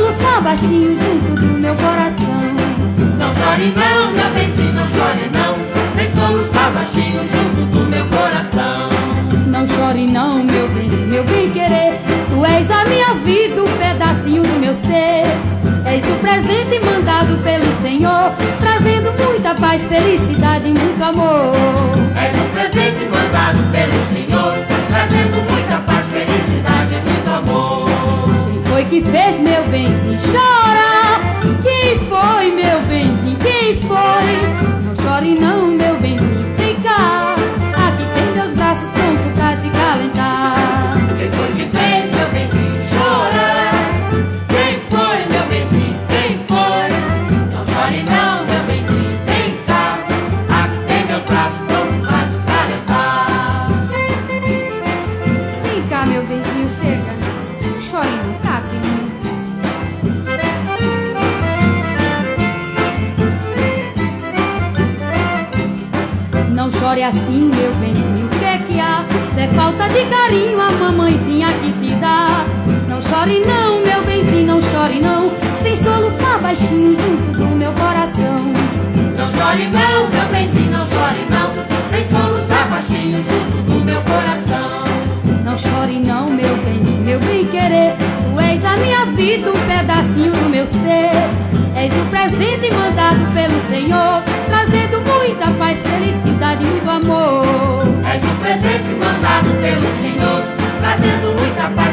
soluçar baixinho junto do meu coração. Não chore não, meu benzinho, não chore não, vem soluçar baixinho junto do meu coração. Não chore não, meu benzinho, meu bem querer, tu és a minha vida, um pedacinho do meu ser. És o presente mandado pelo Senhor, trazendo muita paz, felicidade e muito amor. És um presente mandado pelo Senhor, trazendo muita paz, felicidade e muito amor. Quem foi que fez meu benzinho chorar? Quem foi, meu benzinho, quem foi? Não chore não, meu benzinho, vem cá, aqui tem meus braços prontos pra te calentar. Quem foi que fez meu benzinho chorar? Quem foi, meu benzinho, quem foi? Não chore não, meu benzinho, vem cá, aqui tem meus braços prontos pra te calentar. Vem cá, meu benzinho, chega, não chore não, tá, filhinho? Não chore assim, meu benzinho, o que é que há? Se é falta de carinho, a mamãezinha que te dá. Não chore não, meu benzinho, não chore não, vem soluçar baixinho junto do meu coração. Não chore não, meu benzinho, não chore não, vem soluçar baixinho junto do meu coração. Não chore não, meu benzinho, meu bem querer, tu és a minha vida, um pedacinho do meu ser. És o presente mandado pelo Senhor, trazendo muita paz, felicidade e muito amor. És um presente mandado pelo Senhor, trazendo muita paz.